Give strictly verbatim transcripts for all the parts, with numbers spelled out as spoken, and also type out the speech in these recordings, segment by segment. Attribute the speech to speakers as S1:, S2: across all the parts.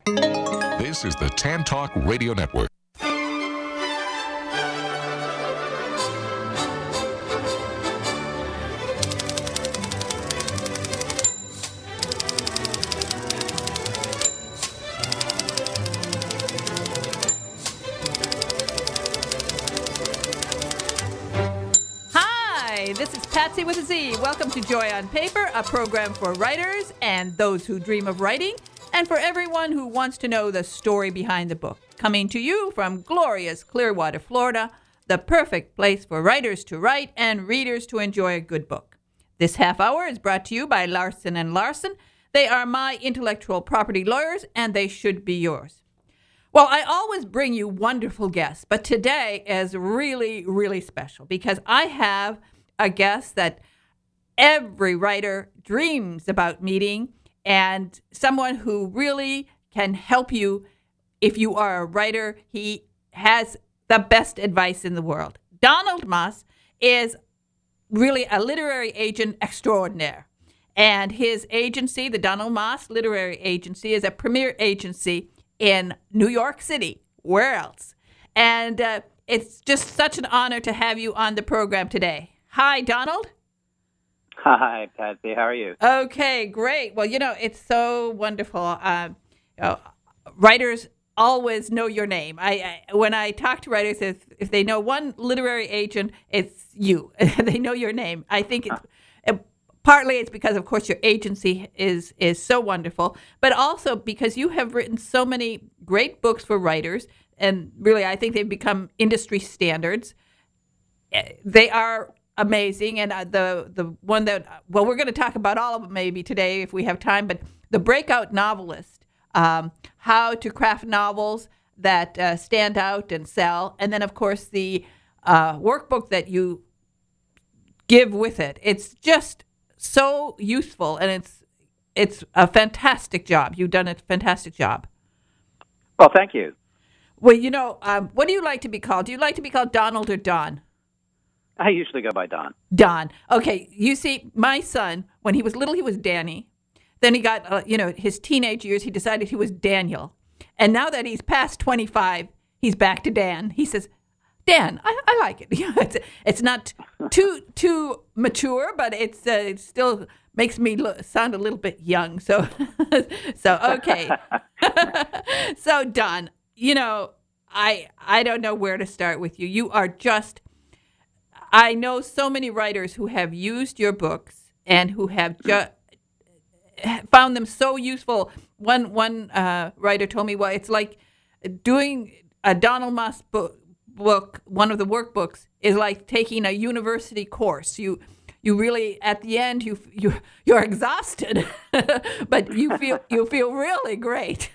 S1: This is the Tan Talk Radio Network.
S2: Hi, this is Patsy with a Z. Welcome to Joy on Paper, a program for writers and those who dream of writing, and for everyone who wants to know the story behind the book. Coming to you from glorious Clearwater, Florida, the perfect place for writers to write and readers to enjoy a good book. This half hour is brought to you by Larson and Larson. They are my intellectual property lawyers, and they should be yours. Well, I always bring you wonderful guests, but today is really, really special because I have a guest that every writer dreams about meeting, and someone who really can help you if you are a writer. He has the best advice in the world. Donald Maass is really a literary agent extraordinaire. And his agency, the Donald Maass Literary Agency, is a premier agency in New York City. Where else? And uh, it's just such an honor to have you on the program today. Hi, Donald.
S3: Hi, Patsy. How are you?
S2: Okay, great. Well, you know, it's so wonderful. Uh, you know, writers always know your name. I, I when I talk to writers, if, if they know one literary agent, it's you. They know your name. I think it's it, partly it's because, of course, your agency is is so wonderful, but also because you have written so many great books for writers, and really, I think they've become industry standards. They are amazing, and uh, the the one that, well, we're going to talk about all of them maybe today if we have time, but The Breakout Novelist, um, how to craft novels that uh, stand out and sell, and then, of course, the uh, workbook that you give with it. It's just so useful, and it's it's a fantastic job. You've done a fantastic job.
S3: Well, thank you.
S2: Well, you know, um, what do you like to be called? Do you like to be called Donald or Don?
S3: I usually go by Don.
S2: Don. Okay. You see, my son, when he was little, he was Danny. Then he got, uh, you know, his teenage years, he decided he was Daniel. And now that he's past twenty-five, he's back to Dan. He says, Dan, I, I like it. You know, it's, it's not too too mature, but it's uh, it still makes me look, sound a little bit young. So, so okay. So, Don, you know, I I don't know where to start with you. You are just... I know so many writers who have used your books and who have just found them so useful. One one uh, writer told me, well, it's like doing a Donald Maass book, book, one of the workbooks, is like taking a university course. You you really, at the end, you you you're exhausted, but you feel you feel really great.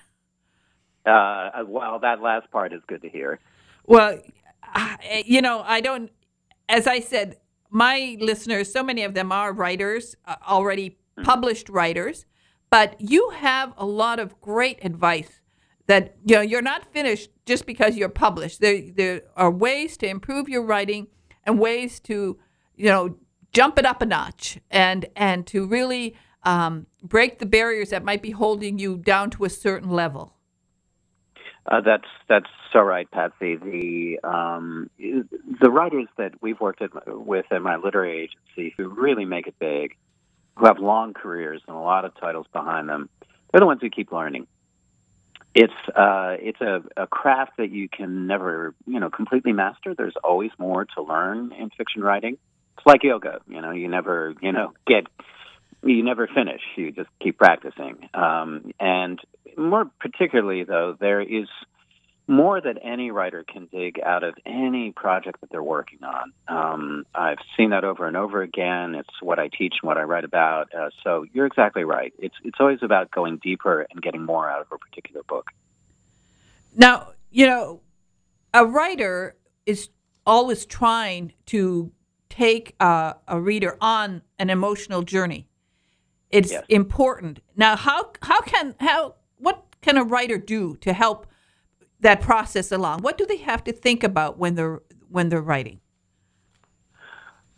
S3: Uh, well, that last part is good to hear.
S2: Well, you know, I don't. As I said, my listeners, so many of them are writers, uh, already published writers, but you have a lot of great advice that, you know, you're not finished just because you're published. There, there are ways to improve your writing and ways to, you know, jump it up a notch and, and to really um, break the barriers that might be holding you down to a certain level.
S3: Uh, that's that's so right, Patsy. The um, the writers that we've worked at, with at my literary agency who really make it big, who have long careers and a lot of titles behind them, they're the ones who keep learning. It's uh, it's a, a craft that you can never, you know, completely master. There's always more to learn in fiction writing. It's like yoga, you know, you never, you know, get, you never finish. You just keep practicing. Um, and more particularly, though, there is more that any writer can dig out of any project that they're working on. Um, I've seen that over and over again. It's what I teach and what I write about. Uh, so you're exactly right. It's it's always about going deeper and getting more out of a particular book.
S2: Now, you know, a writer is always trying to take uh, a reader on an emotional journey. It's
S3: yes.
S2: important. Now, how how can how what can a writer do to help that process along? What do they have to think about when they're when they're writing?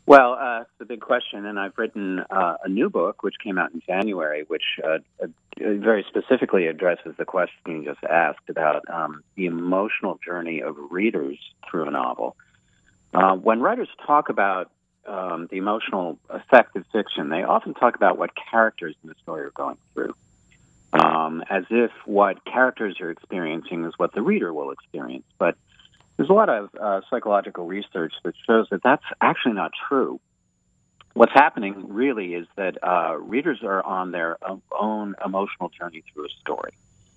S3: Well, uh, it's a big question, and I've written uh, a new book, which came out in January, which uh, uh, very specifically addresses the question you just asked about um, the emotional journey of readers through a novel. Uh, when writers talk about um, the emotional effect of fiction, they often talk about what characters in the story are going through, um, as if what characters are experiencing is what the reader will experience. But there's a lot of uh, psychological research that shows that that's actually not true. What's happening really is that uh, readers are on their own emotional journey through a story.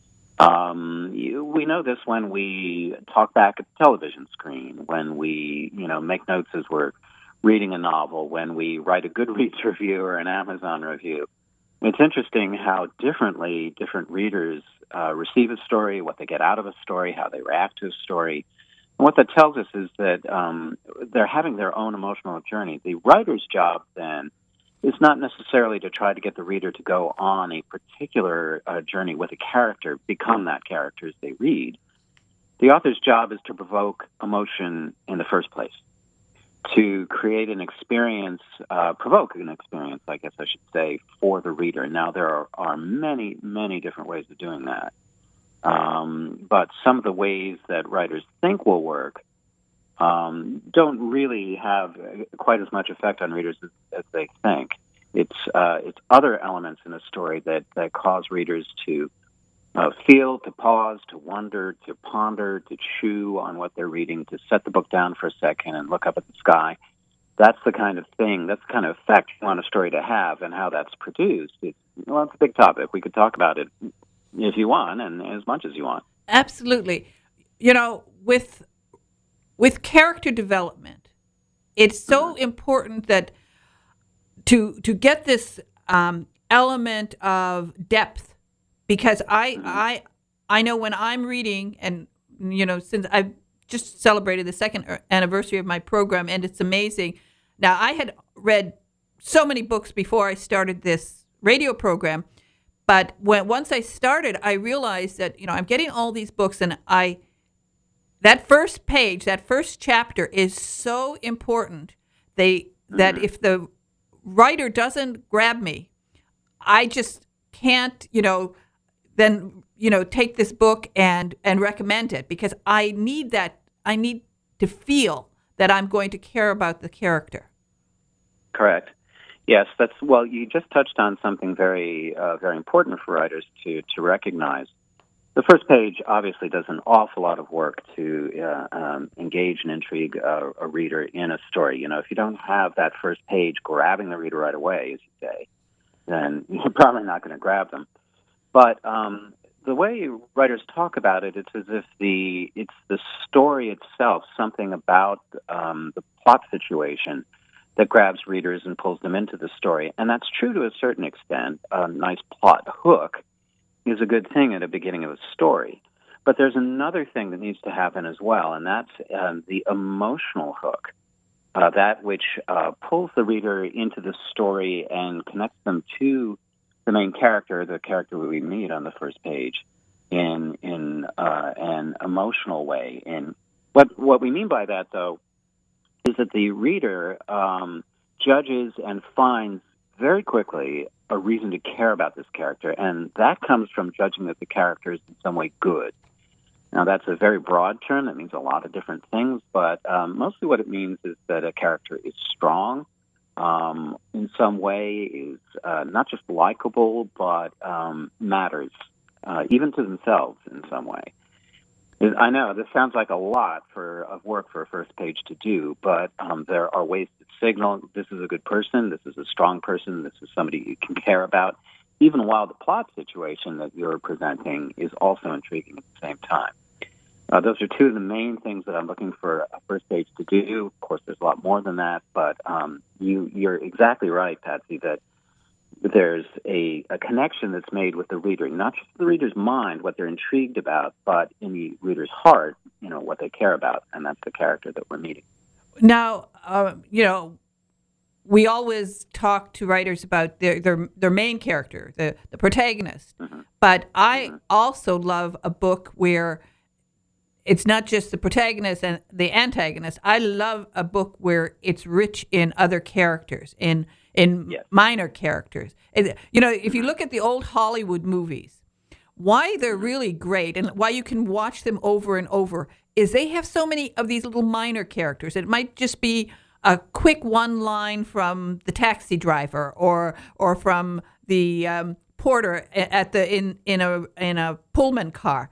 S3: Um, you, we know this when we talk back at the television screen, when we, you know, make notes as we're reading a novel, when we write a Goodreads review or an Amazon review. It's interesting how differently different readers uh, receive a story, what they get out of a story, how they react to a story. And what that tells us is that um, they're having their own emotional journey. The writer's job, then, is not necessarily to try to get the reader to go on a particular uh, journey with a character, become that character as they read. The author's job is to provoke emotion in the first place, to create an experience, uh, provoke an experience, I guess I should say, for the reader. Now, there are, are many, many different ways of doing that. Um, but some of the ways that writers think will work um, don't really have quite as much effect on readers as, as they think. It's uh, it's other elements in a story that, that cause readers to uh, feel, to pause, to wonder, to ponder, to chew on what they're reading, to set the book down for a second and look up at the sky. That's the kind of thing, that's the kind of effect you want a story to have, and how that's produced. It's, well, it's a big topic. We could talk about it if you want, and as much as you want.
S2: Absolutely. You know, with with character development, it's so mm-hmm. important that to to get this um, element of depth, because I mm-hmm. I I know when I'm reading, and you know, since I've just celebrated the second anniversary of my program, and it's amazing. Now, I had read so many books before I started this radio program. But when once I started, I realized that, you know, I'm getting all these books, and I that first page, that first chapter is so important. They mm-hmm. that if the writer doesn't grab me, I just can't, you know, then, you know, take this book and and recommend it, because I need that. I need to feel that I'm going to care about the character.
S3: Correct. Yes, that's well. You just touched on something very, uh, very important for writers to to recognize. The first page obviously does an awful lot of work to uh, um, engage and intrigue uh, a reader in a story. You know, if you don't have that first page grabbing the reader right away, as you say, then you're probably not going to grab them. But um, the way writers talk about it, it's as if the it's the story itself, something about um, the plot situation that grabs readers and pulls them into the story. And that's true to a certain extent. A nice plot hook is a good thing at the beginning of a story. But there's another thing that needs to happen as well, and that's uh, the emotional hook, uh, that which uh, pulls the reader into the story and connects them to the main character, the character we meet on the first page, in in uh, an emotional way. And what what we mean by that, though, is that the reader um, judges and finds very quickly a reason to care about this character, and that comes from judging that the character is in some way good. Now, that's a very broad term. That means a lot of different things, but um, mostly what it means is that a character is strong, um, in some way, is uh, not just likable, but um, matters, uh, even to themselves in some way. I know this sounds like a lot for of work for a first page to do, but um, there are ways to signal this is a good person, this is a strong person, this is somebody you can care about, even while the plot situation that you're presenting is also intriguing at the same time. Uh, those are two of the main things that I'm looking for a first page to do. Of course, there's a lot more than that, but um, you, you're exactly right, Patsy, that there's a, a connection that's made with the reader, not just the reader's mind, what they're intrigued about, but in the reader's heart, you know, what they care about, and that's the character that we're meeting.
S2: Now, uh, you know, we always talk to writers about their their, their main character, the, the protagonist, mm-hmm. but I mm-hmm. also love a book where it's not just the protagonist and the antagonist. I love a book where it's rich in other characters, in in
S3: yes.
S2: minor characters. And, you know, if you look at the old Hollywood movies, why they're really great and why you can watch them over and over is they have so many of these little minor characters. It might just be a quick one line from the taxi driver or or from the um, porter at the in in a in a Pullman car.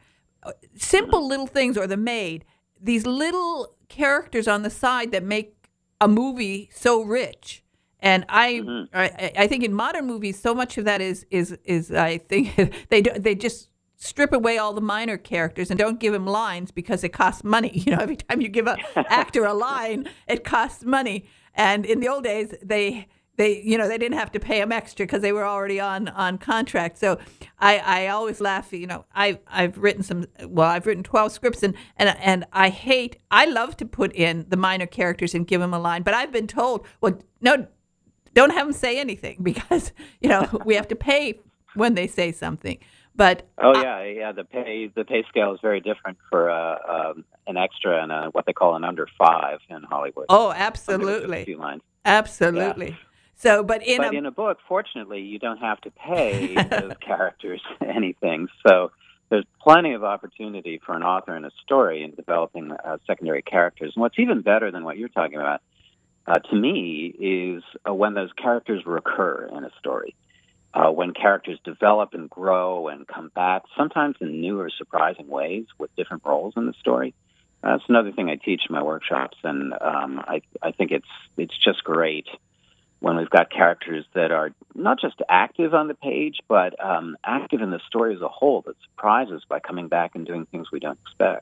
S2: Simple little things, or the maid. These little characters on the side that make a movie so rich. And I, mm-hmm. I, I think in modern movies, so much of that is is is I think they do, they just strip away all the minor characters and don't give them lines because it costs money. You know, every time you give an actor a line, it costs money. And in the old days, they they you know they didn't have to pay them extra because they were already on, on contract. So I, I always laugh. You know, I I've written some. Well, I've written twelve scripts, and and and I hate. I love to put in the minor characters and give them a line, but I've been told, well, no. Don't have them say anything because, you know, we have to pay when they say something. But
S3: oh yeah, yeah. The pay the pay scale is very different for uh, um, an extra and a, what they call an under five in Hollywood.
S2: Oh, absolutely.
S3: A few lines.
S2: Absolutely. Yeah. So, but in
S3: but
S2: a,
S3: in a book, fortunately, you don't have to pay those characters anything. So there's plenty of opportunity for an author in a story in developing uh, secondary characters. And what's even better than what you're talking about, Uh, to me, is uh, when those characters recur in a story, uh, when characters develop and grow and come back, sometimes in new or surprising ways with different roles in the story. Uh, that's another thing I teach in my workshops, and um, I, I think it's it's just great when we've got characters that are not just active on the page, but um, active in the story as a whole that surprise us by coming back and doing things we don't expect.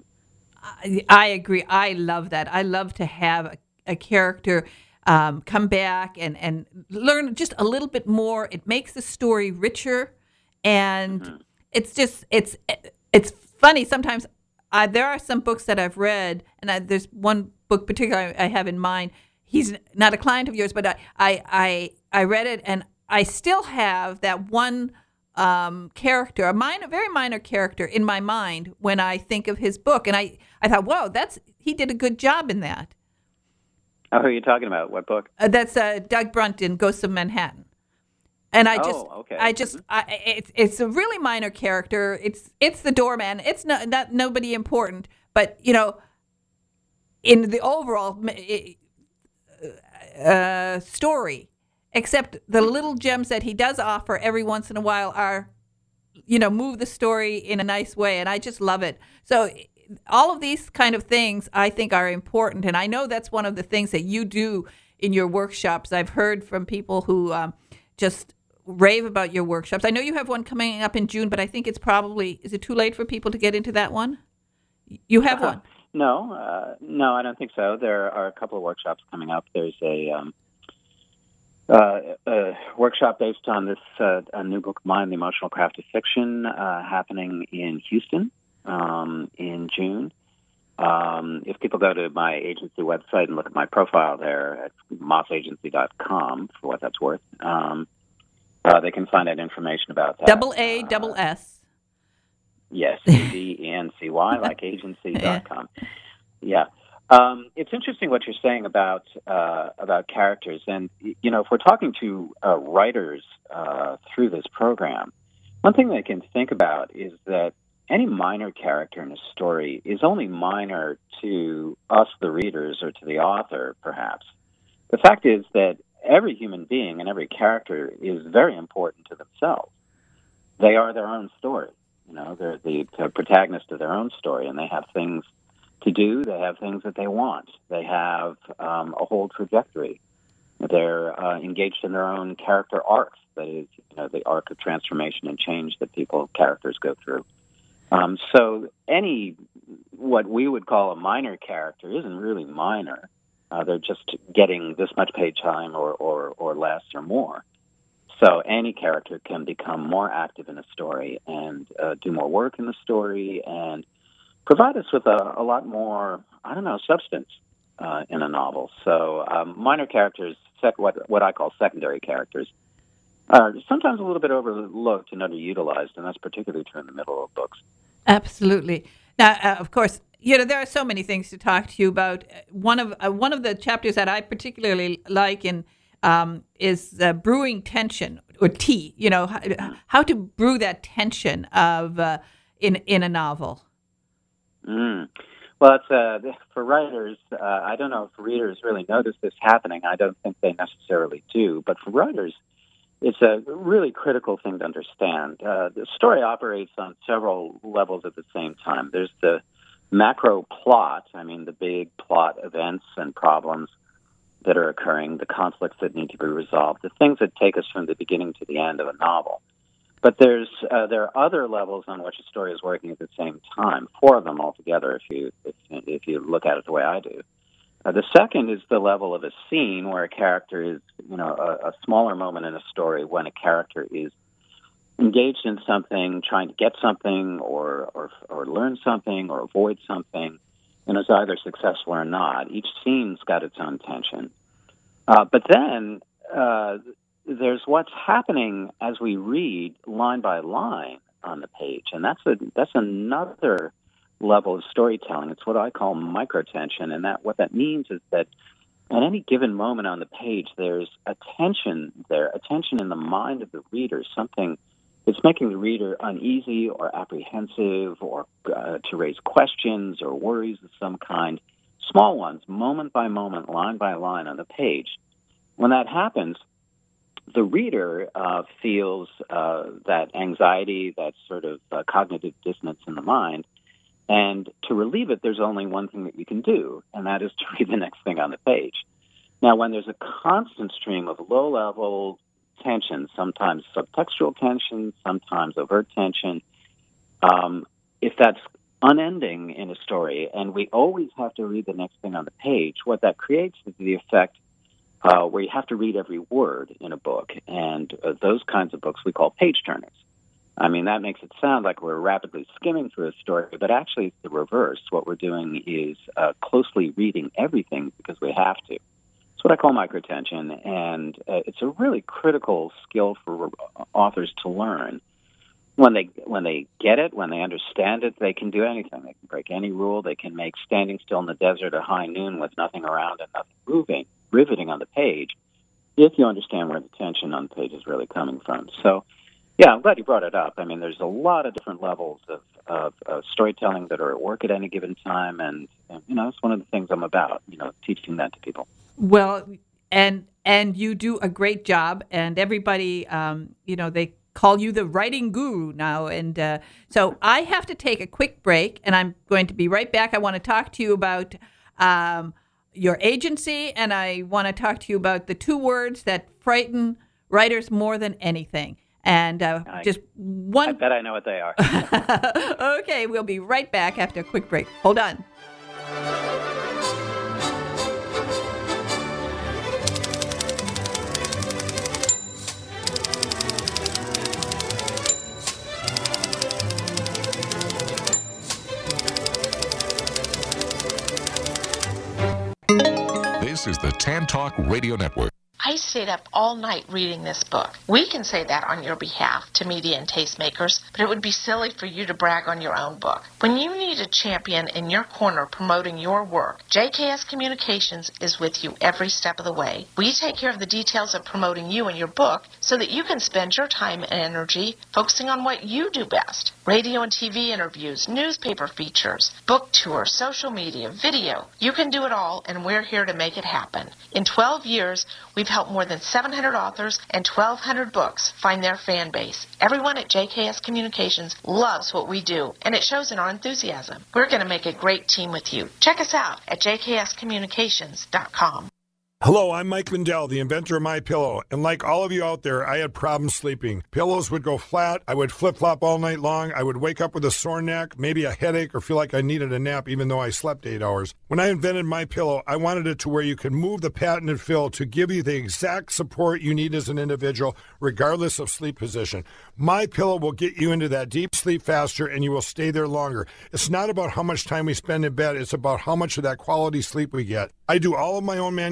S2: I, I agree. I love that. I love to have a a character um, come back and, and learn just a little bit more. It makes the story richer, and mm-hmm. it's just it's it's funny sometimes. Uh, there are some books that I've read, and I, there's one book particularly I have in mind. He's not a client of yours, but I I I, I read it, and I still have that one um, character, a minor, very minor character in my mind when I think of his book, and I I thought, whoa, that's he did a good job in that.
S3: Oh, who are you talking about? What book?
S2: Uh, that's uh, Doug Brunt in Ghosts of Manhattan. And I just,
S3: oh, okay.
S2: I just, I, it's it's a really minor character. It's it's the doorman. It's not, not nobody important, but you know, in the overall uh, story, except the little gems that he does offer every once in a while are, you know, move the story in a nice way, and I just love it. So. All of these kind of things I think are important, and I know that's one of the things that you do in your workshops. I've heard from people who um, just rave about your workshops. I know you have one coming up in June, but I think it's probably, is it too late for people to get into that one? You have
S3: uh,
S2: one?
S3: No, uh, no, I don't think so. There are a couple of workshops coming up. There's a, um, uh, a workshop based on this uh, a new book of mine, The Emotional Craft of Fiction, uh, happening in Houston. Um, in June. Um, if people go to my agency website and look at my profile there at moss agency dot com, for what that's worth, um, uh, they can find out information about that.
S2: Double A, uh, double S.
S3: Yes, A D E N C Y, like agency dot com. Yeah. Um, it's interesting what you're saying about uh, about characters. And, you know, if we're talking to uh, writers uh, through this program, one thing they can think about is that any minor character in a story is only minor to us, the readers, or to the author, perhaps. The fact is that every human being and every character is very important to themselves. They are their own story. You know, they're the protagonist of their own story, and they have things to do. They have things that they want. They have um, a whole trajectory. They're uh, engaged in their own character arcs. That is, you know, the arc of transformation and change that people, characters go through. Um, so any, what we would call a minor character isn't really minor. Uh, they're just getting this much page time or, or, or less or more. So any character can become more active in a story and uh, do more work in the story and provide us with a, a lot more, I don't know, substance uh, in a novel. So um, minor characters, sec- what, what I call secondary characters, are sometimes a little bit overlooked and underutilized, and that's particularly true in the middle of books.
S2: Absolutely. Now, uh, of course, you know, there are so many things to talk to you about. One of uh, one of the chapters that I particularly like in um, is uh, brewing tension or tea. You know, how, how to brew that tension of uh, in in a novel.
S3: Mm. Well, it's uh, for writers. Uh, I don't know if readers really notice this happening. I don't think they necessarily do. But for writers, it's a really critical thing to understand. Uh, the story operates on several levels at the same time. There's the macro plot, I mean, the big plot events and problems that are occurring, the conflicts that need to be resolved, the things that take us from the beginning to the end of a novel. But there's uh, there are other levels on which a story is working at the same time, four of them altogether, if you if, if you look at it the way I do. Uh, the second is the level of a scene where a character is, you know, a, a smaller moment in a story when a character is engaged in something, trying to get something or, or, or learn something or avoid something, and is either successful or not. Each scene's got its own tension. Uh, but then uh, there's what's happening as we read line by line on the page, and that's a that's another level of storytelling. It's what I call microtension, and that what that means is that at any given moment on the page, there's a tension there, a tension in the mind of the reader, something it's making the reader uneasy or apprehensive or uh, to raise questions or worries of some kind, small ones, moment by moment, line by line on the page. When that happens, the reader uh, feels uh, that anxiety, that sort of uh, cognitive dissonance in the mind, and to relieve it, there's only one thing that you can do, and that is to read the next thing on the page. Now, when there's a constant stream of low-level tension, sometimes subtextual tension, sometimes overt tension. Um, if that's unending in a story, and we always have to read the next thing on the page, what that creates is the effect uh, where you have to read every word in a book, and uh, those kinds of books we call page turners. I mean, that makes it sound like we're rapidly skimming through a story, but actually it's the reverse. What we're doing is uh, closely reading everything because we have to. What I call microtension, and uh, it's a really critical skill for authors to learn. When they when they get it, when they understand it, they can do anything. They can break any rule. They can make standing still in the desert at high noon with nothing around and nothing moving, riveting on the page, if you understand where the tension on the page is really coming from. So, yeah, I'm glad you brought it up. I mean, there's a lot of different levels of, of, of storytelling that are at work at any given time, and, and, you know, it's one of the things I'm about, you know, teaching that to people.
S2: Well, and and you do a great job, and everybody, um, you know, they call you the writing guru now. And uh, so I have to take a quick break, and I'm going to be right back. I want to talk to you about um, your agency, and I want to talk to you about the two words that frighten writers more than anything. And uh,
S3: I,
S2: just one.
S3: I bet I know what they are.
S2: Okay, we'll be right back after a quick break. Hold on.
S1: This is the Tan Talk Radio Network.
S4: I stayed up all night reading this book. We can say that on your behalf to media and tastemakers, but it would be silly for you to brag on your own book. When you need a champion in your corner promoting your work, J K S Communications is with you every step of the way. We take care of the details of promoting you and your book so that you can spend your time and energy focusing on what you do best. Radio and T V interviews, newspaper features, book tours, social media, video. You can do it all, and we're here to make it happen. In twelve years, we've helped more than seven hundred authors and twelve hundred books find their fan base. Everyone at J K S Communications loves what we do, and it shows in our enthusiasm. We're going to make a great team with you. Check us out at j k s communications dot com.
S5: Hello, I'm Mike Lindell, the inventor of MyPillow, and like all of you out there, I had problems sleeping. Pillows would go flat, I would flip-flop all night long, I would wake up with a sore neck, maybe a headache, or feel like I needed a nap even though I slept eight hours. When I invented MyPillow, I wanted it to where you could move the patented fill to give you the exact support you need as an individual, regardless of sleep position. MyPillow will get you into that deep sleep faster, and you will stay there longer. It's not about how much time we spend in bed, it's about how much of that quality sleep we get. I do all of my own manufacturing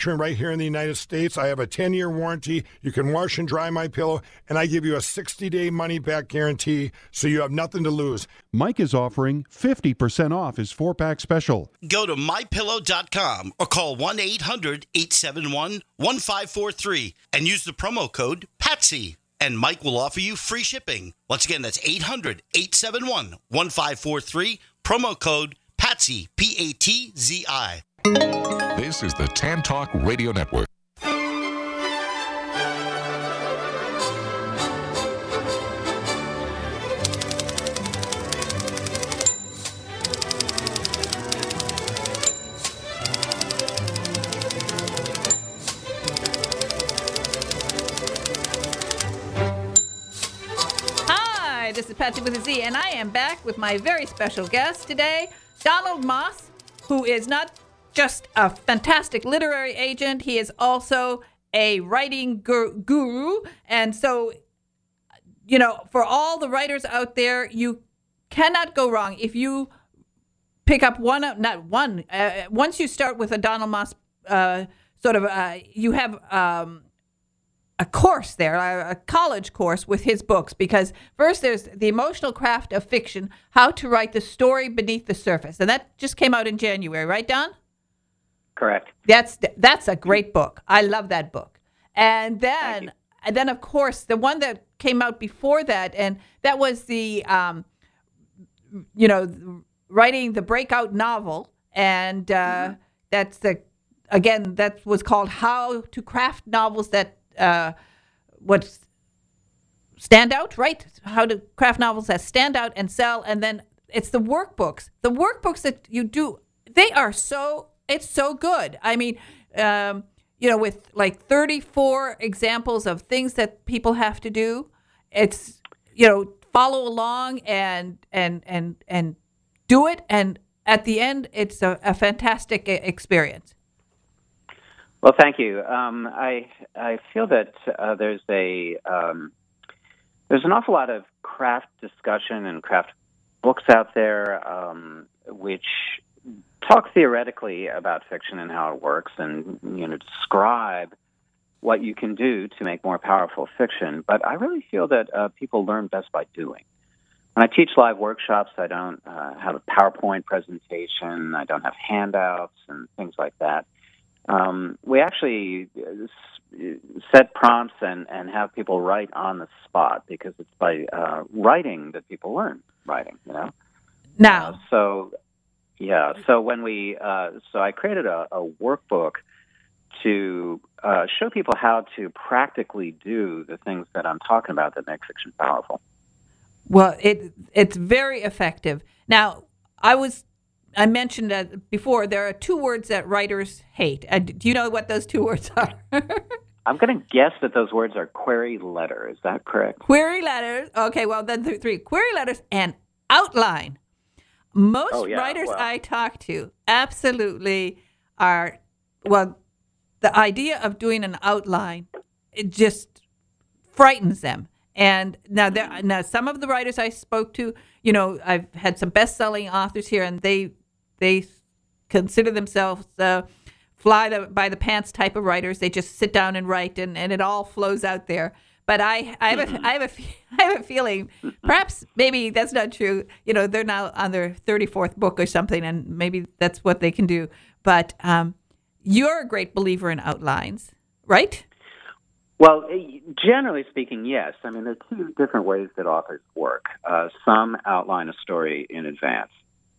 S5: manufacturing right here in the United States. I have a ten-year warranty. You can wash and dry My Pillow, and I give you a sixty-day money-back guarantee, so you have nothing to lose.
S6: Mike is offering fifty percent off his four-pack special.
S7: Go to my pillow dot com or call one eight hundred eight seven one one five four three and use the promo code PATSY. And Mike will offer you free shipping. Once again, that's eight hundred eight seven one one five four three, promo code PATSY, P A T Z I.
S1: This is the Tan Talk Radio Network.
S2: This is Patsy with a Z, and I am back with my very special guest today, Donald Moss, who is not just a fantastic literary agent, he is also a writing gur- guru. And so, you know, for all the writers out there, you cannot go wrong if you pick up one, not one, uh, once you start with a Donald Moss uh, sort of, uh, you have... Um, a course there, a college course with his books, because first there's The Emotional Craft of Fiction, How to Write the Story Beneath the Surface. And that just came out in January, right, Don?
S3: Correct.
S2: That's that's a great book. I love that book. And then, and then of course, the one that came out before that, and that was the, um, you know, writing the breakout novel. And uh, mm-hmm. that's the, again, that was called How to Craft Novels That Uh, what stand out, right? How to craft novels that stand out and sell. And then it's the workbooks. The workbooks that you do, they are so, it's so good. I mean, um, you know, with like thirty-four examples of things that people have to do. It's, you know, follow along and, and, and, and do it. And at the end, it's a, a fantastic experience.
S3: Well, thank you. Um, I I feel that uh, there's a um, there's an awful lot of craft discussion and craft books out there, um, which talk theoretically about fiction and how it works, and you know describe what you can do to make more powerful fiction. But I really feel that uh, people learn best by doing. When I teach live workshops, I don't uh, have a PowerPoint presentation. I don't have handouts and things like that. Um, we actually set prompts and, and have people write on the spot, because it's by uh, writing that people learn writing, you know?
S2: Now.
S3: Uh, so, yeah, so when we, uh, so I created a, a workbook to uh, show people how to practically do the things that I'm talking about that make fiction powerful.
S2: Well, it it's very effective. Now, I was... I mentioned that before, there are two words that writers hate. Uh, do you know what those two words are?
S3: I'm going to guess that those words are query letter. Is that correct?
S2: Query letters. Okay, well, then th- three. Query letters and outline. Most
S3: oh, yeah,
S2: writers
S3: well.
S2: I talk to absolutely are, well, the idea of doing an outline, it just frightens them. And now, there, now, some of the writers I spoke to, you know, I've had some best-selling authors here, and they they consider themselves uh, fly the, by the pants type of writers. They just sit down and write, and, and it all flows out there. But I, I have a, I have a, I have a feeling, perhaps maybe that's not true. You know, they're now on their thirty-fourth book or something, and maybe that's what they can do. But um, you're a great believer in outlines, right?
S3: Well, generally speaking, yes. I mean, there are two different ways that authors work. Uh, some outline a story in advance,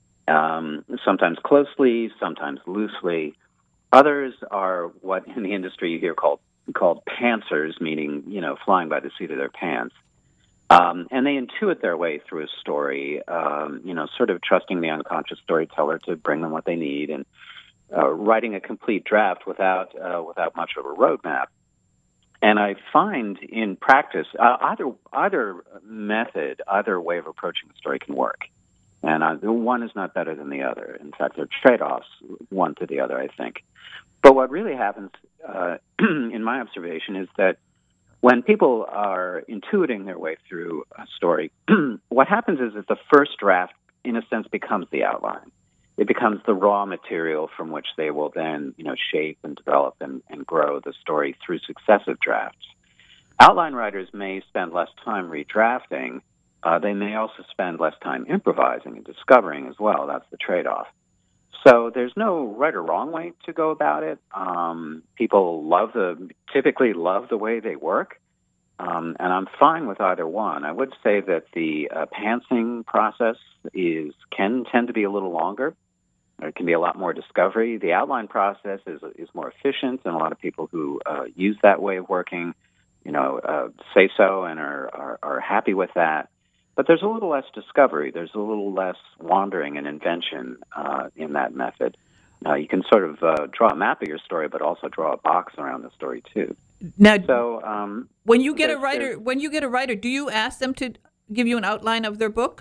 S3: um, sometimes closely, sometimes loosely. Others are what in the industry you hear called called pantsers, meaning, you know, flying by the seat of their pants. Um, and they intuit their way through a story, um, you know, sort of trusting the unconscious storyteller to bring them what they need, and uh, writing a complete draft without uh, without much of a roadmap. And I find in practice, uh, either either method, either way of approaching the story can work. And uh, one is not better than the other. In fact, there are trade-offs, one to the other, I think. But what really happens, uh, in my observation, is that when people are intuiting their way through a story, what happens is that the first draft, in a sense, becomes the outline. it becomes the raw material from which they will then, you know, shape and develop and, and grow the story through successive drafts. Outline writers may spend less time redrafting. Uh, they may also spend less time improvising and discovering as well. That's the trade-off. So there's no right or wrong way to go about it. Um, people love the typically love the way they work, um, and I'm fine with either one. I would say that the uh, pantsing process is can tend to be a little longer. There can be a lot more discovery. The outline process is is more efficient, and a lot of people who uh, use that way of working, you know, uh, say so and are, are are happy with that. But there's a little less discovery. There's a little less wandering and invention uh, in that method. Uh, you can sort of uh, draw a map of your story, but also draw a box around the story too.
S2: Now,
S3: so um,
S2: when you get a writer, when you get a writer, do you ask them to give you an outline of their book?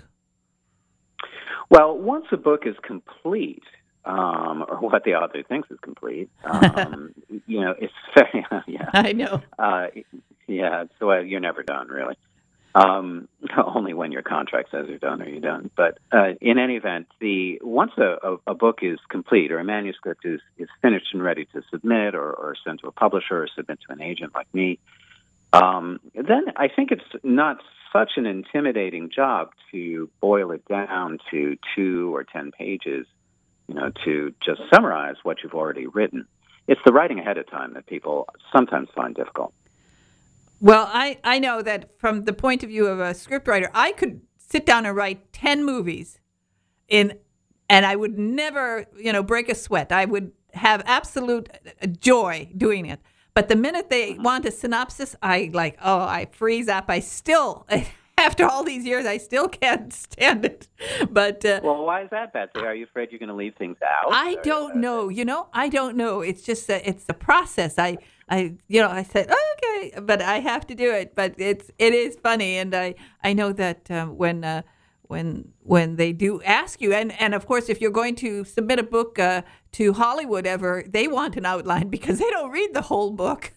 S3: Well, once a book is complete, um, or what the author thinks is complete, um, you know, it's very yeah.
S2: I know.
S3: Uh, yeah, so uh, you're never done, really. Um, only when your contract says you're done are you done. But uh, in any event, the once a, a, a book is complete or a manuscript is, is finished and ready to submit or, or send to a publisher or submit to an agent like me, um, then I think it's not such an intimidating job to boil it down to two or ten pages, you know, to just summarize what you've already written. It's the writing ahead of time that people sometimes find difficult.
S2: Well, I, I know that from the point of view of a scriptwriter, I could sit down and write ten movies in, and I would never, you know, break a sweat. I would have absolute joy doing it. But the minute they want a synopsis, I like, oh, I freeze up. I still, after all these years, I still can't stand it. But uh,
S3: well, why is that, Betsy? Are you afraid you're going to leave things out?
S2: I don't know. You know, I don't know. It's just that it's the process. I. I, you know, I said, oh, okay, but I have to do it. But it's, it is funny, and I, I know that um, when, uh, when, when they do ask you, and, and of course, if you're going to submit a book uh, to Hollywood ever, they want an outline because they don't read the whole book.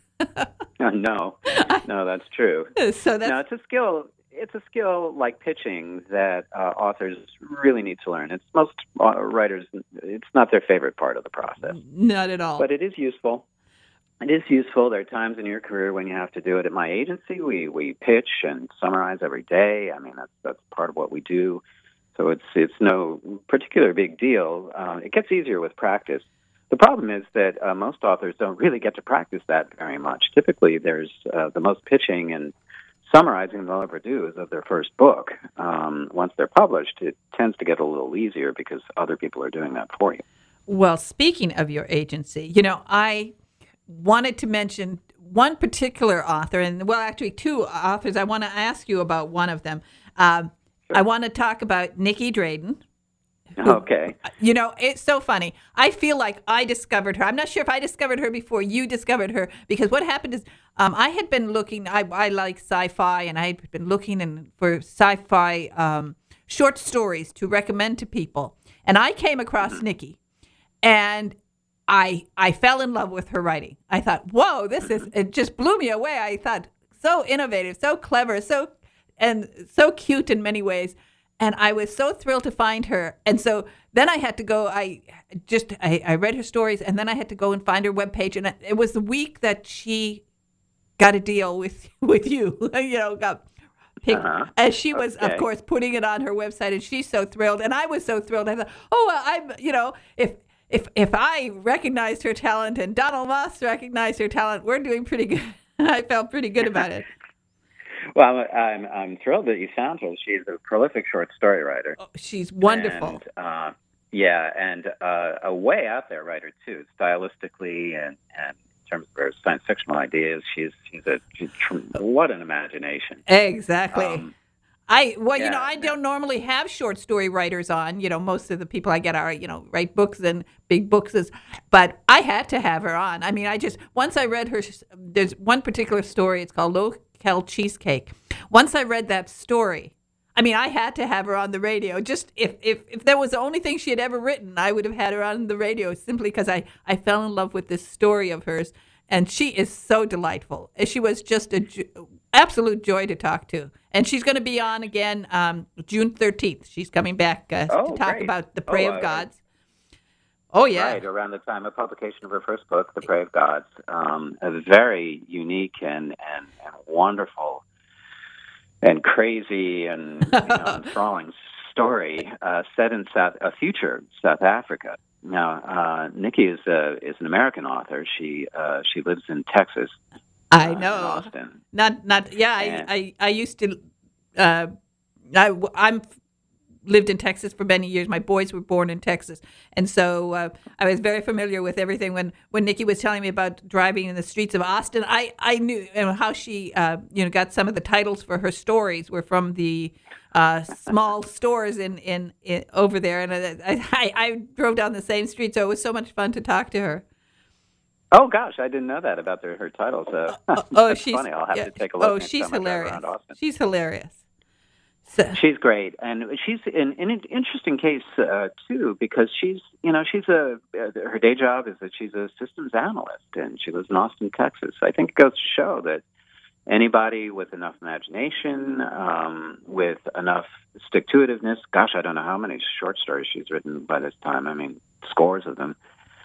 S3: no, no, that's true.
S2: So that's
S3: no, it's a skill. It's a skill like pitching that uh, authors really need to learn. It's most uh, writers. It's not their favorite part of the process.
S2: Not at all.
S3: But it is useful. It is useful. There are times in your career when you have to do it. At my agency, we, we pitch and summarize every day. I mean, that's that's part of what we do. So it's it's no particular big deal. Uh, it gets easier with practice. The problem is that uh, most authors don't really get to practice that very much. Typically, there's uh, the most pitching and summarizing they'll ever do is of their first book. Um, once they're published, it tends to get a little easier because other people are doing that for you.
S2: Well, speaking of your agency, you know, I wanted to mention one particular author, and well, actually two authors. I want to ask you about one of them. Um,
S3: sure.
S2: I want to talk about Nicky Drayden. Who,
S3: okay.
S2: You know, it's so funny. I feel like I discovered her. I'm not sure if I discovered her before you discovered her, because what happened is um, I had been looking, I, I like sci-fi, and I had been looking in, for sci-fi um, short stories to recommend to people. And I came across mm-hmm. Nicky, and I I fell in love with her writing. I thought, whoa, this is, it just blew me away. I thought, so innovative, so clever, so and so cute in many ways. And I was so thrilled to find her. And so then I had to go, I just, I, I read her stories, and then I had to go and find her webpage. And it was the week that she got a deal with, with you, you know, got picked.
S3: Uh-huh.
S2: And she was,
S3: okay.
S2: of course, putting it on her website, and she's so thrilled. And I was so thrilled. I thought, oh, well, I'm, you know, if, If if I recognized her talent and Donald Moss recognized her talent, we're doing pretty good. I felt pretty good about it.
S3: Well, I'm I'm thrilled that you found her. She's a prolific short story writer.
S2: Oh, she's wonderful.
S3: And, uh, yeah, and uh, a way out there writer too, stylistically and, and in terms of her science fictional ideas. She's she's a she's, what an imagination.
S2: Exactly.
S3: Um,
S2: I well,
S3: yeah,
S2: you know, I don't normally have short story writers on. You know, most of the people I get are, you know, write books and big books, is, but I had to have her on. I mean, I just once I read her. There's one particular story. It's called Low Cal Cheesecake. Once I read that story, I mean, I had to have her on the radio. Just if if if there was the only thing she had ever written, I would have had her on the radio simply because I I fell in love with this story of hers, and she is so delightful. She was just a absolute joy to talk to. And she's going to be on again um, June thirteenth. She's coming back uh,
S3: oh,
S2: to talk
S3: great.
S2: about The Prey
S3: oh,
S2: of Gods. Oh, yeah.
S3: Right, around the time of publication of her first book, The Prey of Gods. Um, a very unique and, and, and wonderful and crazy and you know, enthralling story uh, set in South, a future South Africa. Now, uh, Nikki is a, is an American author. She uh, she lives in Texas.
S2: I
S3: uh,
S2: know.
S3: in Austin.
S2: Not not yeah.
S3: And,
S2: I, I I used to. Uh, I I'm lived in Texas for many years. My boys were born in Texas, and so uh, I was very familiar with everything. When when Nikki was telling me about driving in the streets of Austin, I I knew you know, how she uh, you know got some of the titles for her stories were from the uh, small stores in, in in over there, and I, I I drove down the same street, so it was so much fun to talk to her.
S3: Oh gosh, I didn't know that about their, her titles. Uh,
S2: oh, oh
S3: that's
S2: she's
S3: funny. I'll have
S2: yeah.
S3: to take a look.
S2: Oh,
S3: next
S2: she's
S3: time I drive
S2: hilarious.
S3: around Austin.
S2: She's hilarious. So.
S3: She's great, and she's in, in an interesting case uh, too, because she's, you know, she's a uh, her day job is that she's a systems analyst, and she lives in Austin, Texas. I think it goes to show that anybody with enough imagination, um, with enough stick-to-itiveness, gosh, I don't know how many short stories she's written by this time. I mean, scores of them.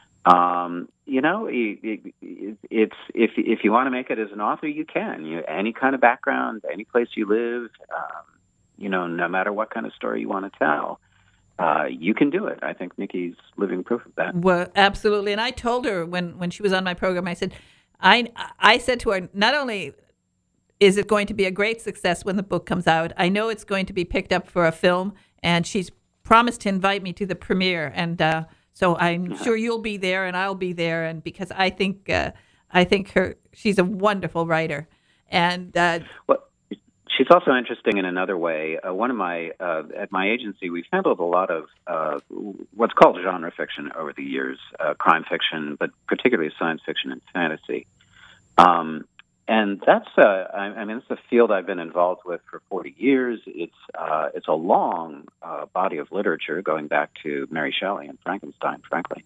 S3: Um, you know, it, it, it's if if you want to make it as an author, you can. You any kind of background, any place you live. Um, You know, no matter what kind of story you want to tell, uh, you can do it. I think Nikki's living proof of that.
S2: Well, absolutely. And I told her when, when she was on my program, I said, I I said to her, not only is it going to be a great success when the book comes out, I know it's going to be picked up for a film, and she's promised to invite me to the premiere. And uh, so I'm yeah. sure you'll be there, and I'll be there. And because I think uh, I think her she's a wonderful writer, and uh,
S3: well. She's also interesting in another way. Uh, one of my uh, at my agency, we've handled a lot of uh, what's called genre fiction over the years, uh, crime fiction, but particularly science fiction and fantasy. Um, and that's uh, I, I mean, it's a field I've been involved with for forty years. It's uh, it's a long uh, body of literature going back to Mary Shelley and Frankenstein, frankly.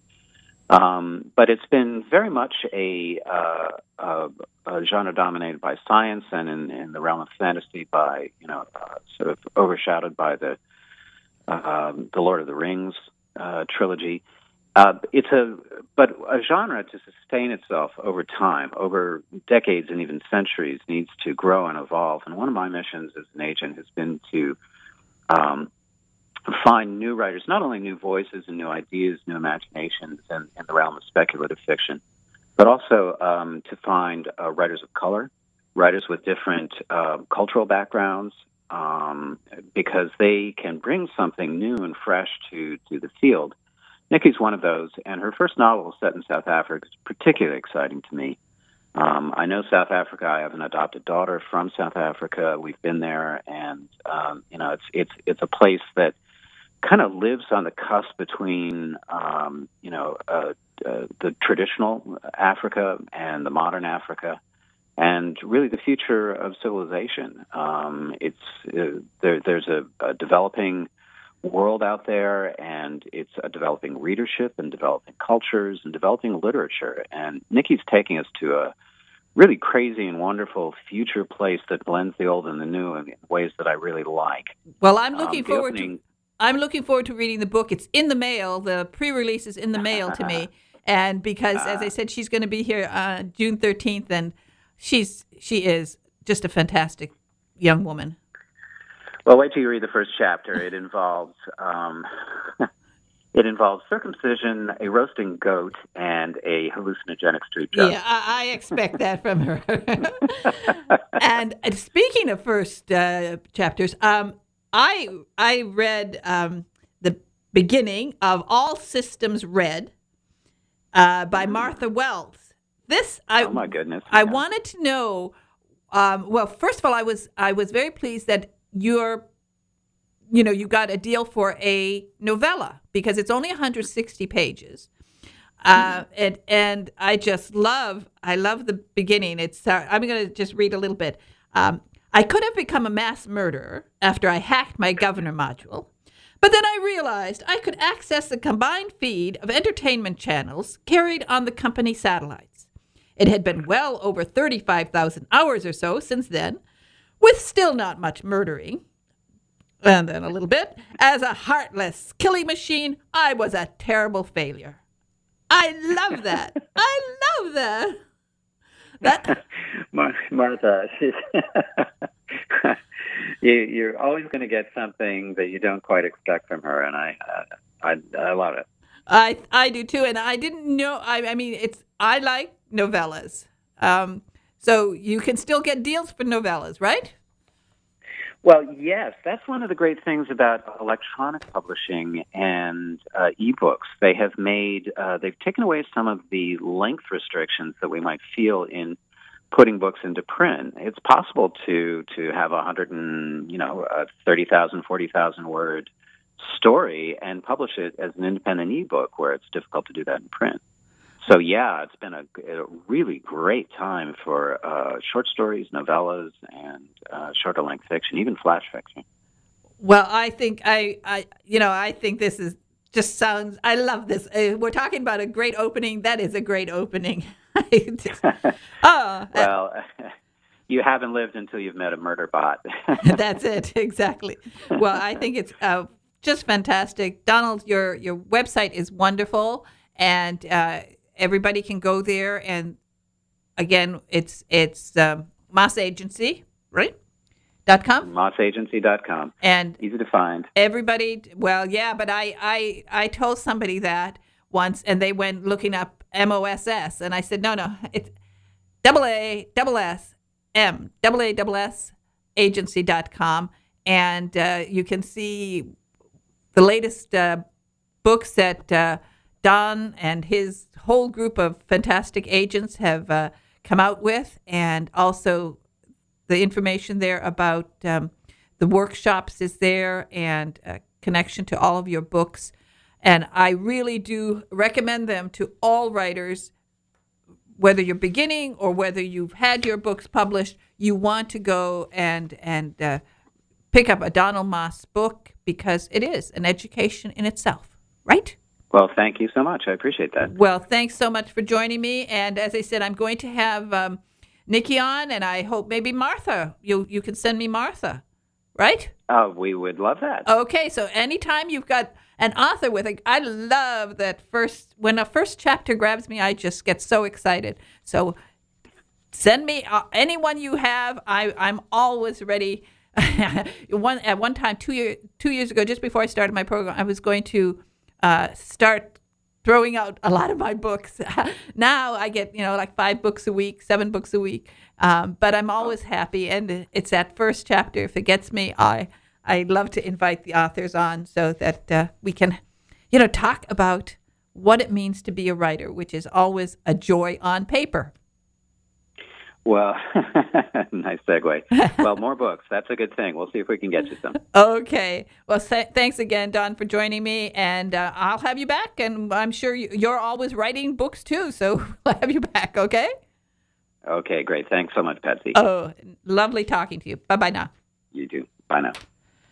S3: Um, but it's been very much a, uh, a, a genre dominated by science, and in, in the realm of fantasy by, you know, uh, sort of overshadowed by the uh, the Lord of the Rings uh, trilogy. Uh, it's a but a genre to sustain itself over time, over decades and even centuries, needs to grow and evolve. And one of my missions as an agent has been to um, find new writers, not only new voices and new ideas, new imaginations in, in the realm of speculative fiction, but also um, to find uh, writers of color, writers with different uh, cultural backgrounds, um, because they can bring something new and fresh to, to the field. Nikki's one of those, and her first novel set in South Africa is particularly exciting to me. Um, I know South Africa. I have an adopted daughter from South Africa. We've been there, and um, you know, it's it's it's a place that kind of lives on the cusp between, um, you know, uh, uh, the traditional Africa and the modern Africa, and really the future of civilization. Um, it's uh, there, there's a, a developing world out there, and it's a developing readership and developing cultures and developing literature. And Nikki's taking us to a really crazy and wonderful future place that blends the old and the new in ways that I really like.
S2: Well, I'm looking
S3: um,
S2: forward
S3: opening,
S2: to. I'm looking forward to reading the book. It's in the mail. The pre-release is in the mail to me, and because, as I said, she's going to be here uh, June thirteenth, and she's she is just a fantastic young woman.
S3: Well, wait till you read the first chapter. It involves um, it involves circumcision, a roasting goat, and a hallucinogenic street drug.
S2: Yeah, I, I expect that from her. and, and speaking of first uh, chapters, um, I I read um, the beginning of All Systems Red uh, by Martha Wells. This I
S3: oh my goodness!
S2: I
S3: yeah.
S2: wanted to know. Um, well, first of all, I was I was very pleased that you're, you know, you got a deal for a novella because it's only one hundred sixty pages, uh, mm-hmm. and and I just love I love the beginning. It's uh, I'm going to just read a little bit. Um, I could have become a mass murderer after I hacked my governor module, but then I realized I could access the combined feed of entertainment channels carried on the company satellites. It had been well over thirty-five thousand hours or so since then, with still not much murdering. And then a little bit. As a heartless killing machine, I was a terrible failure. I love that. I love that. That
S3: Mar- Martha, she's you, you're always going to get something that you don't quite expect from her, and I, uh, I, I love it.
S2: I I do too, and I didn't know. I, I mean, it's I like novellas, um, so you can still get deals for novellas, right?
S3: Well, yes, that's one of the great things about electronic publishing and uh, ebooks. They have made, uh, they've taken away some of the length restrictions that we might feel in putting books into print. It's possible to to have a hundred and you know a thirty thousand, forty thousand word story and publish it as an independent ebook, where it's difficult to do that in print. So, yeah, it's been a, a really great time for uh, short stories, novellas, and uh, shorter length fiction, even flash fiction.
S2: Well, I think I, I, you know, I think this is just sounds. I love this. Uh, we're talking about a great opening. That is a great opening. just, oh,
S3: well, uh, you haven't lived until you've met a murder bot.
S2: That's it, exactly. Well, I think it's uh, just fantastic, Donald. Your your website is wonderful, and. Uh, Everybody can go there, and again, it's it's um, Moss Agency, right? Dot com.
S3: Moss Agency dot com.
S2: And
S3: easy to find.
S2: Everybody, well, yeah, but I, I I told somebody that once, and they went looking up M O S S, and I said, no, no, it's double A, double S, M, double A, double S, agency dot com, and uh, you can see the latest uh, books that uh, Don and his whole group of fantastic agents have uh, come out with, and also the information there about um, the workshops is there, and a connection to all of your books. And I really do recommend them to all writers, whether you're beginning or whether you've had your books published. You want to go and and uh, pick up a Donald Moss book, because it is an education in itself, right?
S3: Well, thank you so much. I appreciate that.
S2: Well, thanks so much for joining me. And as I said, I'm going to have um, Nikki on, and I hope maybe Martha. You you can send me Martha, right?
S3: Oh, we would love that.
S2: Okay, so anytime you've got an author with a, I love that first, when a first chapter grabs me, I just get so excited. So send me uh, anyone you have. I, I'm always ready. one At one time, two, year, two years ago, just before I started my program, I was going to Uh, start throwing out a lot of my books. Now I get, you know, like five books a week, seven books a week. Um, but I'm always happy. And it's that first chapter. If it gets me, I I love to invite the authors on so that uh, we can, you know, talk about what it means to be a writer, which is always a joy on paper.
S3: Well, nice segue. Well, more books. That's a good thing. We'll see if we can get you some.
S2: Okay. Well, th- thanks again, Don, for joining me. And uh, I'll have you back. And I'm sure you, you're always writing books, too. So we'll have you back, okay?
S3: Okay, great. Thanks so much, Patsy.
S2: Oh, lovely talking to you. Bye-bye now.
S3: You too. Bye now.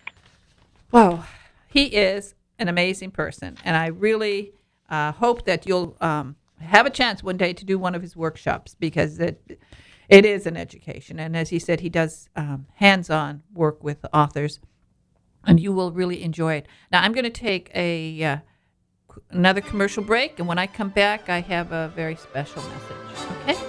S2: Wow. He is an amazing person. And I really uh, hope that you'll um, have a chance one day to do one of his workshops, because it... It is an education, and as he said, he does um, hands-on work with authors, and you will really enjoy it. Now, I'm going to take a uh, another commercial break, and when I come back, I have a very special message, okay?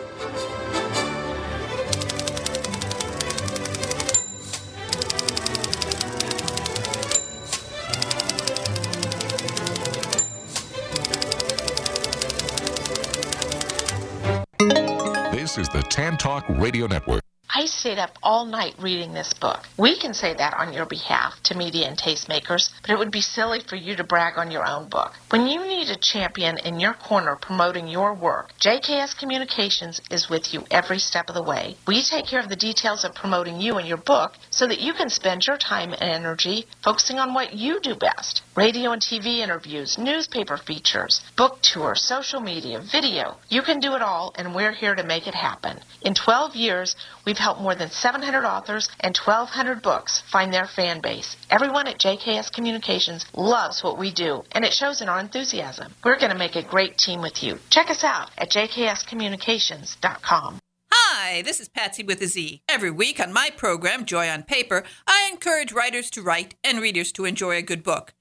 S1: This is the Tan Talk Radio Network.
S4: I stayed up all night reading this book. We can say that on your behalf to media and tastemakers, but it would be silly for you to brag on your own book. When you need a champion in your corner promoting your work, J K S Communications is with you every step of the way. We take care of the details of promoting you and your book so that you can spend your time and energy focusing on what you do best. Radio and T V interviews, newspaper features, book tours, social media, video. You can do it all, and we're here to make it happen. In twelve years, we've helped more than seven hundred authors and twelve hundred books find their fan base. Everyone at J K S Communications loves what we do, and it shows in our enthusiasm. We're going to make a great team with you. Check us out at j k s communications dot com.
S2: Hi, this is Patsy with a Z. Every week on my program, Joy on Paper, I encourage writers to write and readers to enjoy a good book. Now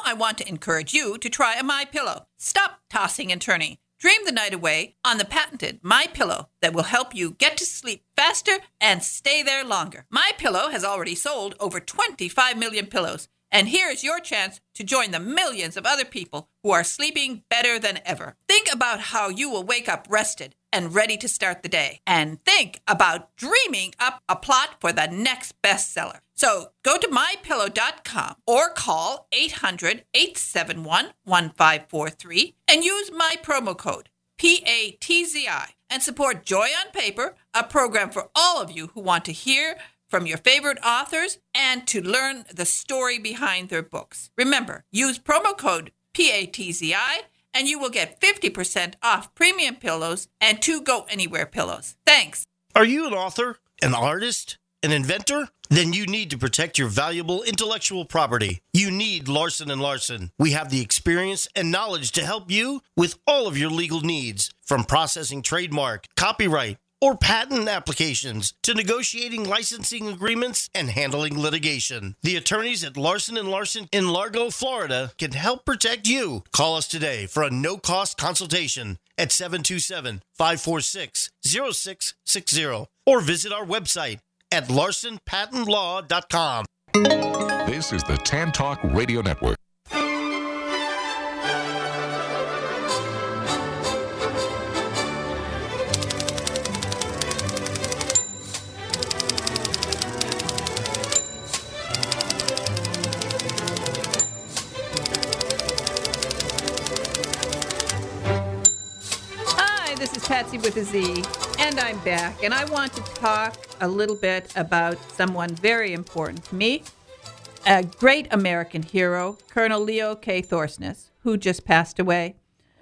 S2: I want to encourage you to try a MyPillow. Stop tossing and turning. Dream the night away on the patented MyPillow that will help you get to sleep faster and stay there longer. MyPillow has already sold over twenty-five million pillows, and here is your chance to join the millions of other people who are sleeping better than ever. Think about how you will wake up rested and ready to start the day. And think about dreaming up a plot for the next bestseller. So go to my pillow dot com or call eight hundred, eight seven one, one five four three and use my promo code P A T Z I and support Joy on Paper, a program for all of you who want to hear from your favorite authors and to learn the story behind their books. Remember, use promo code P A T Z I and you will get fifty percent off premium pillows and two Go Anywhere pillows. Thanks.
S7: Are you an author, an artist, an inventor? Then you need to protect your valuable intellectual property. You need Larson and Larson. We have the experience and knowledge to help you with all of your legal needs, from processing trademark, copyright, or patent applications to negotiating licensing agreements and handling litigation. The attorneys at Larson and Larson in Largo, Florida can help protect you. Call us today for a no-cost consultation at seven two seven, five four six, zero six six zero or visit our website at larson patent law dot com.
S1: This is the Tan Talk Radio Network.
S2: This is Patsy with a Z, and I'm back, and I want to talk a little bit about someone very important to me, a great American hero, Colonel Leo K. Thorsness, who just passed away.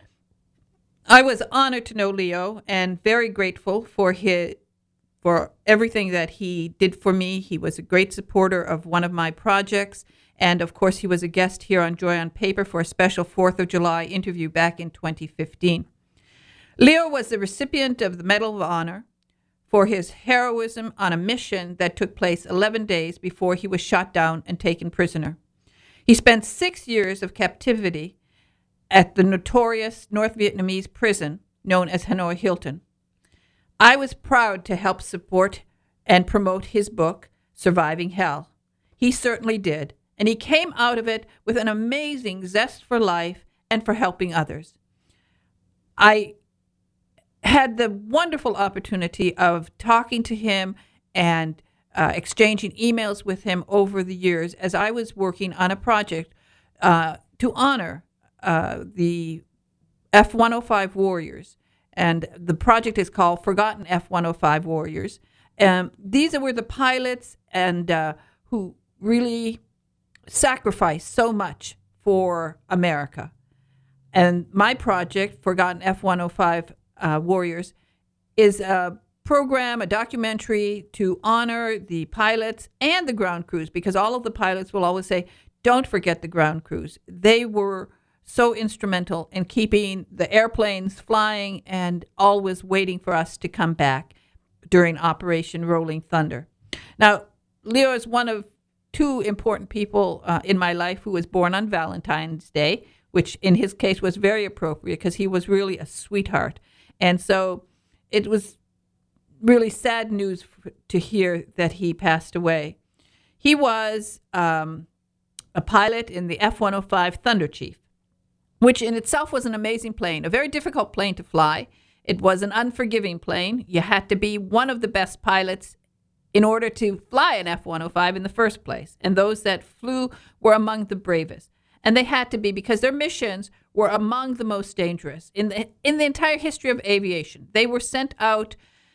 S2: I was honored to know Leo and very grateful for his, for everything that he did for me. He was a great supporter of one of my projects, and of course he was a guest here on Joy on Paper for a special fourth of July interview back in twenty fifteen. Leo was the recipient of the Medal of Honor for his heroism on a mission that took place eleven days before he was shot down and taken prisoner. He spent six years of captivity at the notorious North Vietnamese prison known as Hanoi Hilton. I was proud to help support and promote his book, Surviving Hell. He certainly did, and he came out of it with an amazing zest for life and for helping others. I had the wonderful opportunity of talking to him and uh, exchanging emails with him over the years as I was working on a project uh, to honor uh, the F one oh five Warriors. And the project is called Forgotten F one oh five Warriors. Um, these were the pilots and uh, who really sacrificed so much for America. And my project, Forgotten F one oh five Uh, Warriors, is a program, a documentary to honor the pilots and the ground crews, because all of the pilots will always say, don't forget the ground crews. They were so instrumental in keeping the airplanes flying and always waiting for us to come back during Operation Rolling Thunder. Now, Leo is one of two important people uh, in my life who was born on Valentine's Day, which in his case was very appropriate because he was really a sweetheart. And so it was really sad news f- to hear that he passed away. He was um, a pilot in the F one oh five Thunder Chief, which in itself was an amazing plane, a very difficult plane to fly. It was an unforgiving plane. You had to be one of the best pilots in order to fly an F one oh five in the first place. And those that flew were among the bravest. And they had to be because their missions were among the most dangerous in the in the entire history of aviation. They were sent out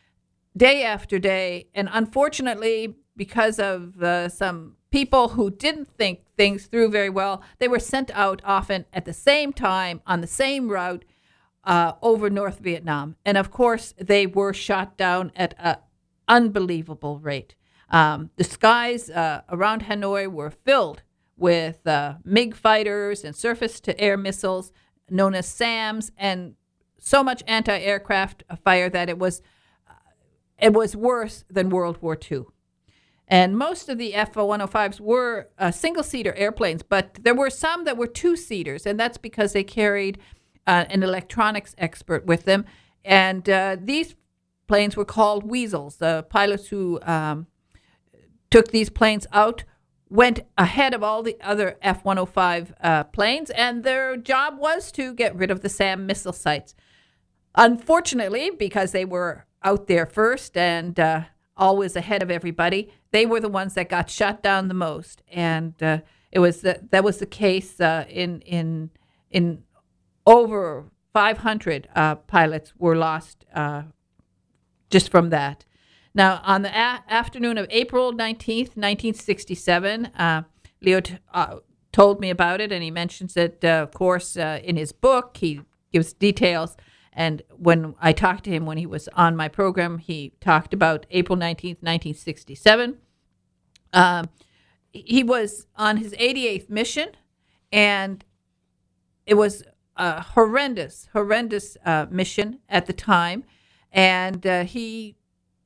S2: day after day, and unfortunately, because of uh, some people who didn't think things through very well, they were sent out often at the same time on the same route uh, over North Vietnam. And of course, they were shot down at an unbelievable rate. Um, the skies uh, around Hanoi were filled with uh, MiG fighters and surface-to-air missiles known as SAMs, and so much anti-aircraft fire that it was uh, it was worse than World War Two. And most of the F one oh fives were uh, single-seater airplanes, but there were some that were two-seaters, and that's because they carried uh, an electronics expert with them. And uh, these planes were called Weasels. The pilots who um, took these planes out went ahead of all the other F one oh five uh, planes, and their job was to get rid of the SAM missile sites. Unfortunately, because they were out there first and uh, always ahead of everybody, they were the ones that got shot down the most. And uh, it was the, that was the case uh, in in in over five hundred uh, pilots were lost uh, just from that. Now, on the a- afternoon of April nineteenth, nineteen sixty-seven, uh, Leo t- uh, told me about it, and he mentions it, uh, of course, uh, in his book. He gives details. And when I talked to him when he was on my program, he talked about April nineteenth, nineteen sixty-seven. Um, he was on his eighty-eighth mission, and it was a horrendous, horrendous uh, mission at the time. And uh, he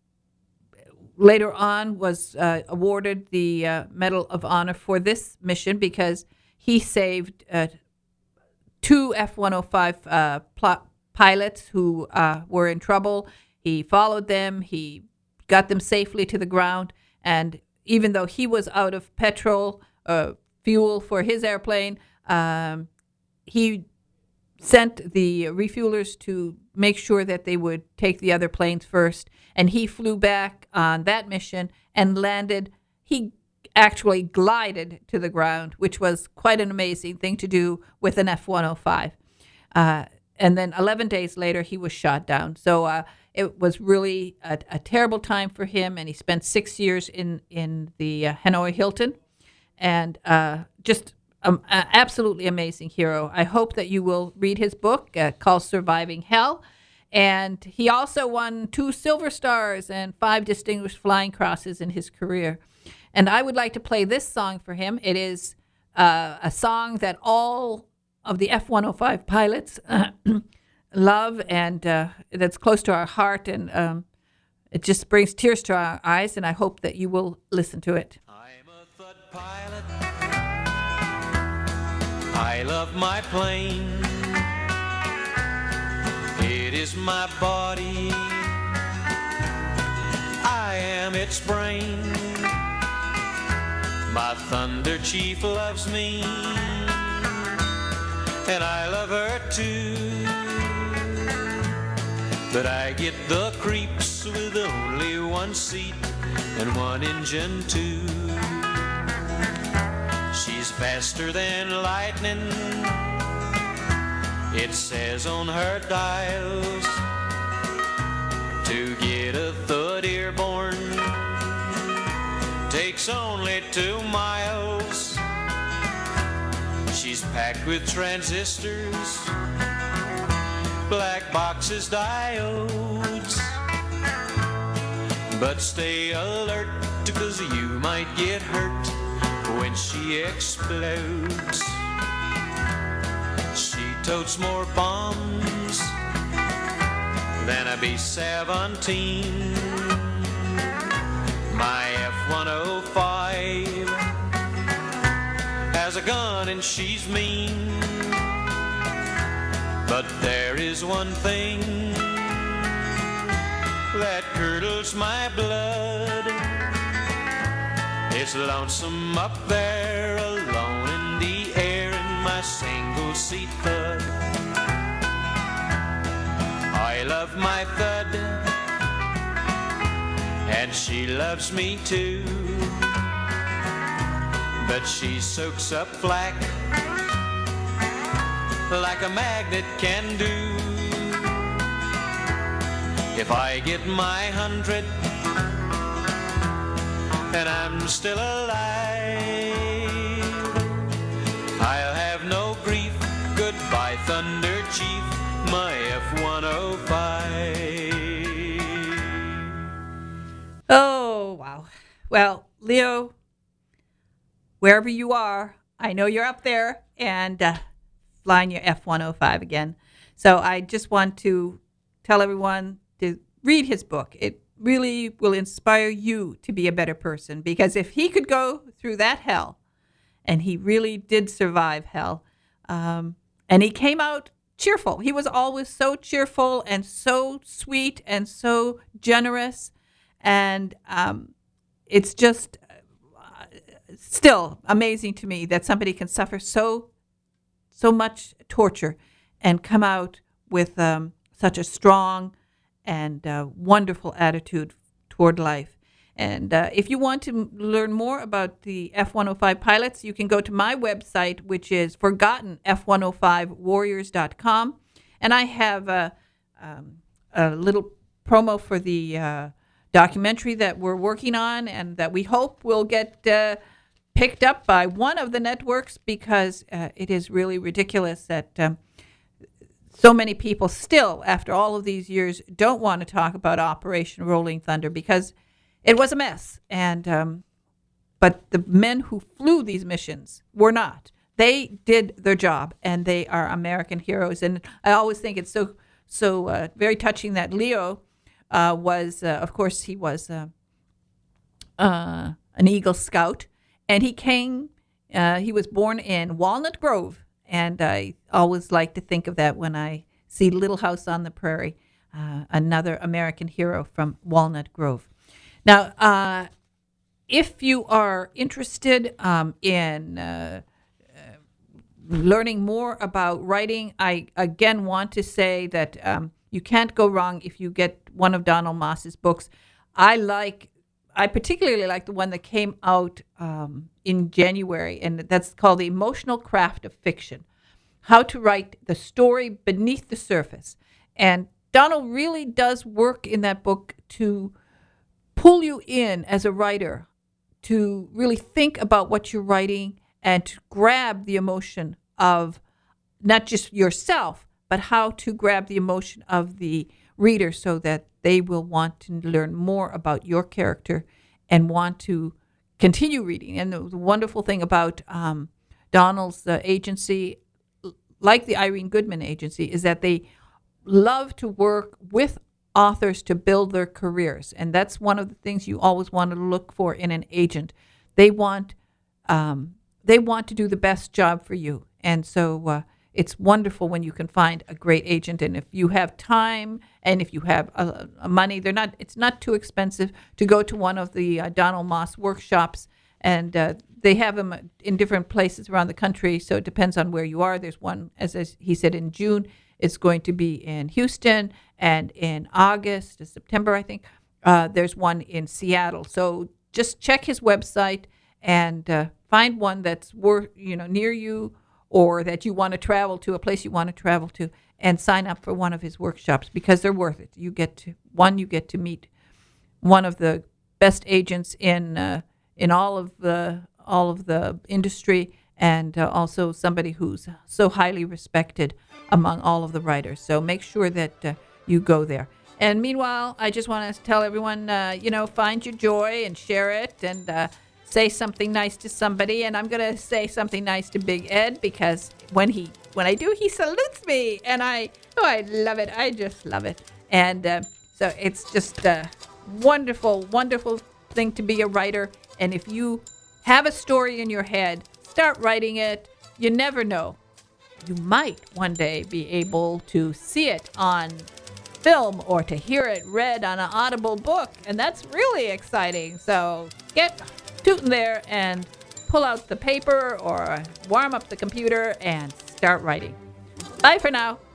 S2: later on was uh, awarded the uh, Medal of Honor for this mission because he saved uh, two F one oh five uh, plot pilots who uh, were in trouble. He followed them. He got them safely to the ground. And even though he was out of petrol, uh, fuel for his airplane, um, he sent the refuelers to make sure that they would take the other planes first. And he flew back on that mission and landed. He actually glided to the ground, which was quite an amazing thing to do with an F one oh five. Uh, And then eleven days later, he was shot down. So uh, it was really a, a terrible time for him, and he spent six years in, in the uh, Hanoi Hilton. And uh, just an absolutely amazing hero. I hope that you will read his book uh, called Surviving Hell. And he also won two Silver Stars and five Distinguished Flying Crosses in his career. And I would like to play this song for him. It is uh, a song that all of the F one oh five pilots uh, love, and uh, that's close to our heart, and um, it just brings tears to our eyes, and I hope that you will listen to it.
S8: I'm a Thud pilot. I love my plane. It is my body. I am its brain. My Thunder Chief loves me, and I love her too. But I get the creeps with only one seat and one engine too. She's faster than lightning, it says on her dials. To get a Thud airborne takes only two miles. She's packed with transistors, black boxes, diodes. But stay alert, because you might get hurt when she explodes. She totes more bombs than a B seventeen. My F one oh five has a gun and she's mean. But there is one thing that curdles my blood. It's lonesome up there, alone in the air, in my single seat Thud. I love my Thud, and she loves me too. But she soaks up flak like a magnet can do. If I get my hundred and I'm still alive, I'll have no grief. Goodbye, Thunder Chief, my F one oh five.
S2: Oh, wow. Well, Leo, wherever you are, I know you're up there and uh, flying your F one oh five again. So I just want to tell everyone to read his book. It really will inspire you to be a better person. Because if he could go through that hell, and he really did survive hell, um, and he came out cheerful. He was always so cheerful and so sweet and so generous. And um, it's just uh, still amazing to me that somebody can suffer so, so much torture and come out with um, such a strong and uh, wonderful attitude toward life. And uh, if you want to m- learn more about the F one oh five pilots, you can go to my website, which is forgotten f one oh five warriors dot com. And I have a, um, a little promo for the uh, documentary that we're working on and that we hope will get uh, picked up by one of the networks, because uh, it is really ridiculous that um, so many people still, after all of these years, don't want to talk about Operation Rolling Thunder, because it was a mess. And um, but the men who flew these missions were not. They did their job, and they are American heroes. And I always think it's so so uh, very touching that Leo uh, was, uh, of course, he was uh, uh, an Eagle Scout, and he came. Uh, he was born in Walnut Grove, and I always like to think of that when I see Little House on the Prairie, uh, another American hero from Walnut Grove. Now, uh, if you are interested um, in uh, uh, learning more about writing, I again want to say that um, you can't go wrong if you get one of Donald Moss's books. I like, I particularly like the one that came out um, in January, and that's called The Emotional Craft of Fiction: How to Write the Story Beneath the Surface. And Donald really does work in that book to pull you in as a writer, to really think about what you're writing and to grab the emotion of not just yourself, but how to grab the emotion of the reader so that they will want to learn more about your character and want to continue reading. And the wonderful thing about um, Donald's uh, agency, like the Irene Goodman Agency, is that they love to work with authors to build their careers. And that's one of the things you always want to look for in an agent. They want um, they want to do the best job for you. And so uh, it's wonderful when you can find a great agent. And if you have time and if you have uh, money, they're not it's not too expensive to go to one of the uh, Donald Moss workshops. And uh, they have them in different places around the country, so it depends on where you are. There's one, as, as he said, in June. It's going to be in Houston, and in August, September, I think, uh, there's one in Seattle. So just check his website and uh, find one that's worth, you know, near you, or that you want to travel to, a place you want to travel to, and sign up for one of his workshops, because they're worth it. You get to one, you get to meet one of the best agents in uh, in all of the all of the industry, and uh, also somebody who's so highly respected among all of the writers. So make sure that uh, you go there. And meanwhile, I just want to tell everyone, uh, you know, find your joy and share it, and uh, say something nice to somebody. And I'm going to say something nice to Big Ed, because when he when I do, he salutes me, and I oh I love it. I just love it. And uh, so it's just a wonderful, wonderful thing to be a writer. And if you have a story in your head, start writing it. You never know. You might one day be able to see it on film or to hear it read on an Audible book, and that's really exciting. So get tootin' there and pull out the paper or warm up the computer and start writing. Bye for now.